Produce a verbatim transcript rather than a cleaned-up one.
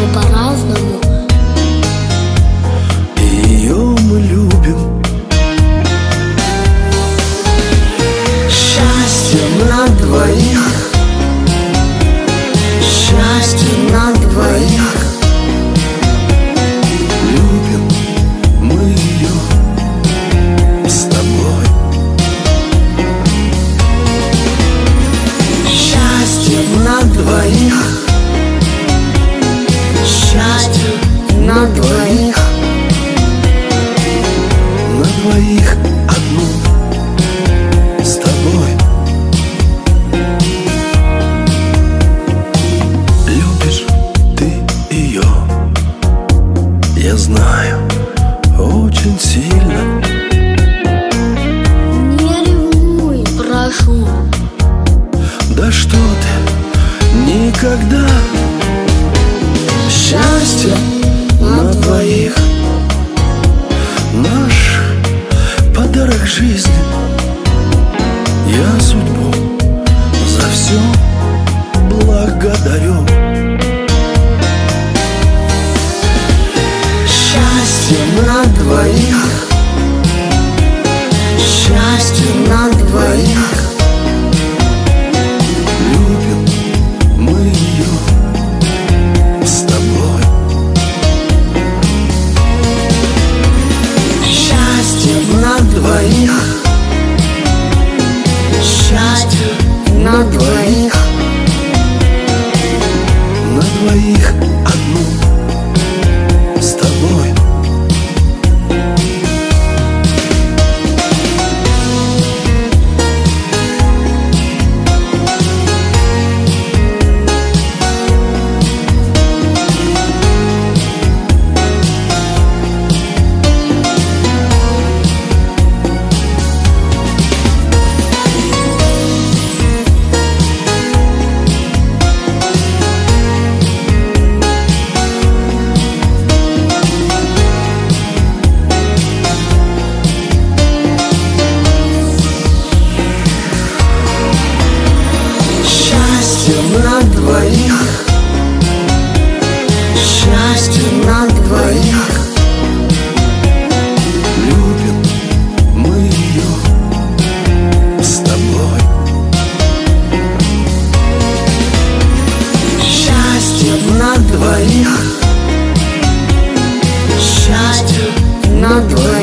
все по-разному. И ее мы любим. Счастье на двоих, счастье на двоих. Любим мы ее с тобой. Счастье на двоих, счастье на двоих. На двоих одну с тобой. Любишь ты ее, я знаю, очень сильно. Не ревнуй, прошу. Да что ты, никогда. Счастье на двоих, наш подарок жизни. Я судьбу за все благодарю. Счастье на двоих, счастье на двоих. Любим мы ее с тобой. Счастье на двоих, счастье на двоих. На двоих одну с тобой. Счастье на двоих, счастье на двоих. Любим мы ее с тобой. Счастье на двоих, счастье на двоих.